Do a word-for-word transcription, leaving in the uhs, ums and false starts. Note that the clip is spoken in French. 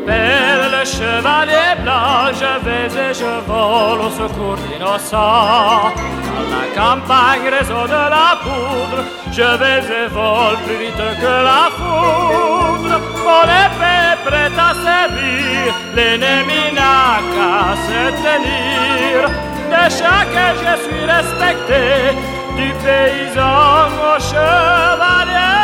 m'appelle le chevalier blanc, je vais et je vole au secours d'innocents. Dans la campagne réseau de la poudre, je vais et vole plus vite que la foudre. Mon épée prête à servir, l'ennemi n'a qu'à se tenir. De chacun je suis respecté, du paysan au chevalier.